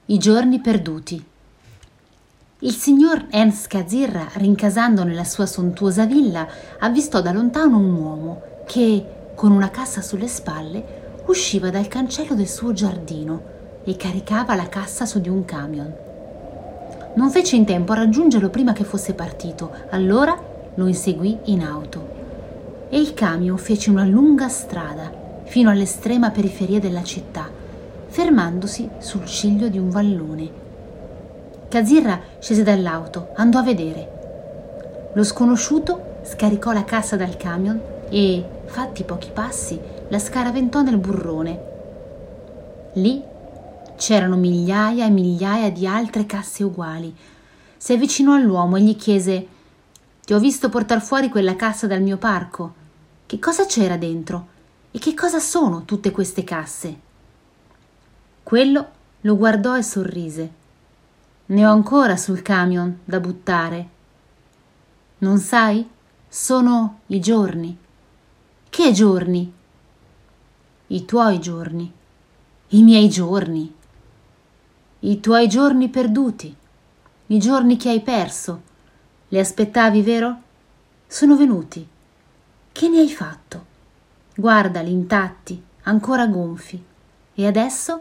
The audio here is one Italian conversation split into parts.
I giorni perduti. Il signor Ernst Kazirra, rincasando nella sua sontuosa villa, avvistò da lontano un uomo che, con una cassa sulle spalle, usciva dal cancello del suo giardino e caricava la cassa su di un camion. Non fece in tempo a raggiungerlo prima che fosse partito, allora lo inseguì in auto. E il camion fece una lunga strada fino all'estrema periferia della città, fermandosi sul ciglio di un vallone. Kazirra scese dall'auto, andò a vedere. Lo sconosciuto scaricò la cassa dal camion e, fatti pochi passi, la scaraventò nel burrone. Lì c'erano migliaia e migliaia di altre casse uguali. Si avvicinò all'uomo e gli chiese: «Ti ho visto portar fuori quella cassa dal mio parco. Che cosa c'era dentro? E che cosa sono tutte queste casse?» Quello lo guardò e sorrise. «Ne ho ancora sul camion da buttare». «Non sai? Sono i giorni». «Che giorni?» «I tuoi giorni». «I miei giorni?» «I tuoi giorni perduti, i giorni che hai perso. Li aspettavi, vero? Sono venuti. Che ne hai fatto? Guardali intatti, ancora gonfi. E adesso?»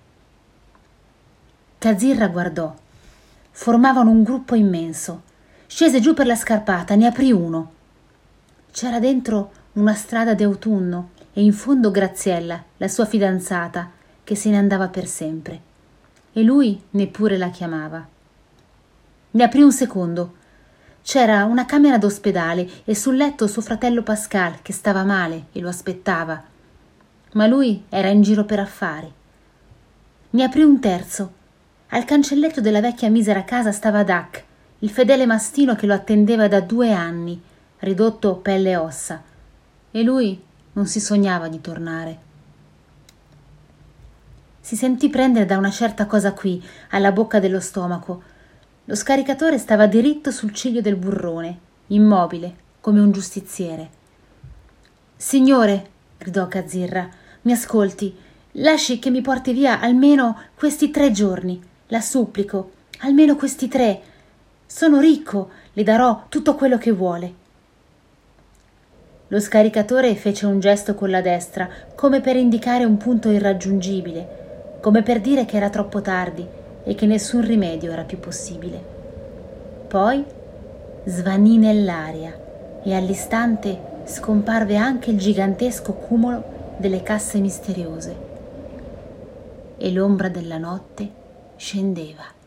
Kazirra guardò. Formavano un gruppo immenso. Scese giù per la scarpata, ne aprì uno. C'era dentro una strada d'autunno e in fondo Graziella, la sua fidanzata, che se ne andava per sempre. E lui neppure la chiamava. Ne aprì un secondo. C'era una camera d'ospedale e sul letto suo fratello Pascal, che stava male e lo aspettava. Ma lui era in giro per affari. Ne aprì un terzo. Al cancelletto della vecchia misera casa stava Dac, il fedele mastino che lo attendeva da 2 anni, ridotto pelle e ossa, e lui non si sognava di tornare. Si sentì prendere da una certa cosa qui, alla bocca dello stomaco. Lo scaricatore stava diritto sul ciglio del burrone, immobile, come un giustiziere. «Signore», gridò Kazirra, «mi ascolti, lasci che mi porti via almeno questi 3 giorni. La supplico, almeno questi 3. Sono ricco, le darò tutto quello che vuole». Lo scaricatore fece un gesto con la destra, come per indicare un punto irraggiungibile, come per dire che era troppo tardi e che nessun rimedio era più possibile. Poi svanì nell'aria e all'istante scomparve anche il gigantesco cumulo delle casse misteriose. E l'ombra della notte scendeva.